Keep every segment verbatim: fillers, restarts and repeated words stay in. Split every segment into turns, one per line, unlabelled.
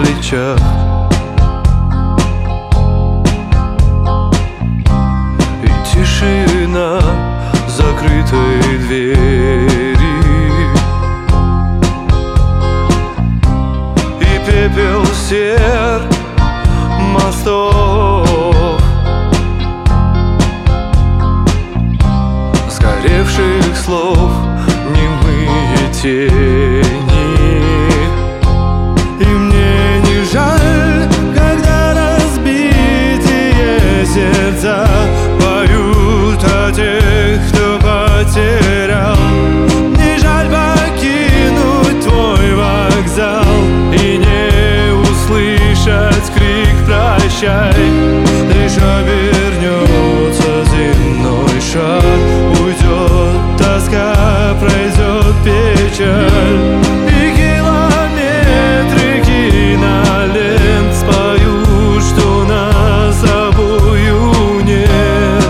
плечах. И тишина закрытой двери, и пепел сер мостов, сгоревших слов, немые тени. И мне не жаль, когда разбитые сердца поют о тех, кто потерял. Не жаль покинуть твой вокзал и не услышать крик «Прощай». Лишь обернется земной шар, уйдет тоска, пройдет печаль. И километры кинолент споют, что нас обоих нет.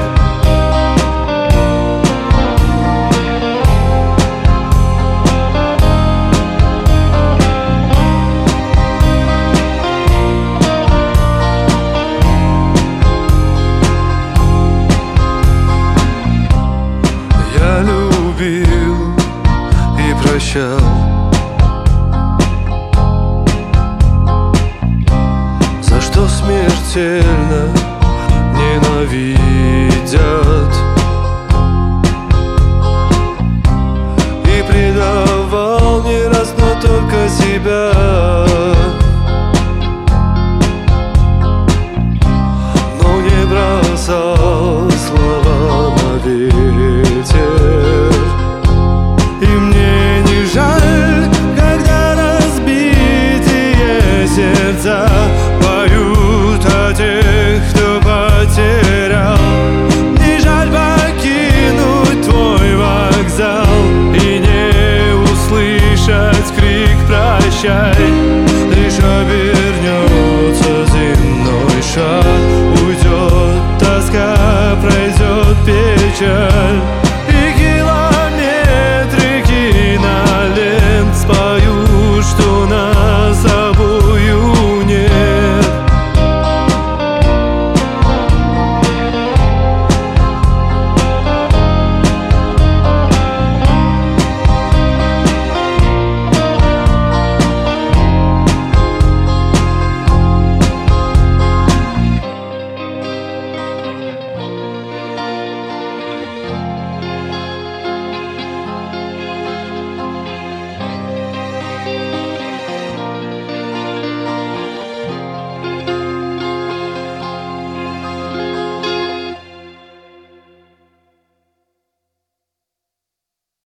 Я любил и прощал, за что смертельно ненавидят, и предавал не раз, но только себя. Но не бросал слова на ветер. И мне не жаль, когда разбитые сердца поют о тех, кто потерял. Не жаль покинуть твой вокзал и не услышать крик «Прощай».